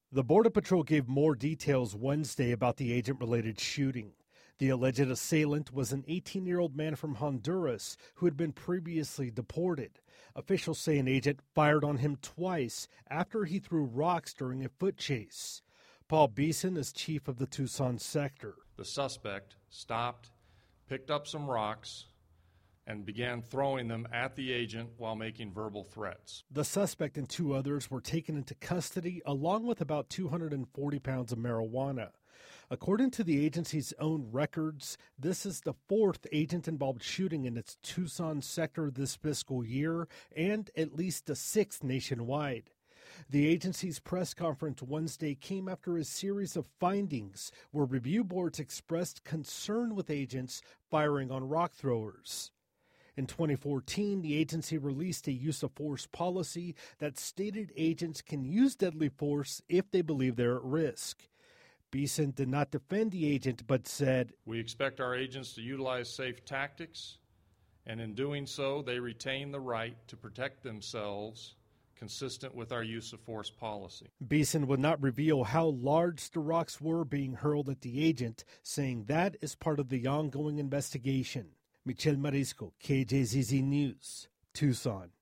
The Border Patrol gave more details Wednesday about the agent-related shooting. The alleged assailant was an 18-year-old man from Honduras who had been previously deported. Officials say an agent fired on him twice after he threw rocks during a foot chase. Paul Beeson is chief of the Tucson sector. The suspect stopped, picked up some rocks, and began throwing them at the agent while making verbal threats. The suspect and two others were taken into custody along with about 240 pounds of marijuana. According to the agency's own records, this is the fourth agent-involved shooting in its Tucson sector this fiscal year and at least the sixth nationwide. The agency's press conference Wednesday came after a series of findings where review boards expressed concern with agents firing on rock throwers. In 2014, the agency released a use of force policy that stated agents can use deadly force if they believe they're at risk. Beeson did not defend the agent but said, "We expect our agents to utilize safe tactics, and in doing so, they retain the right to protect themselves consistent with our use of force policy." Beeson would not reveal how large the rocks were being hurled at the agent, saying that is part of the ongoing investigation. Michel Marisco, KJZZ News, Tucson.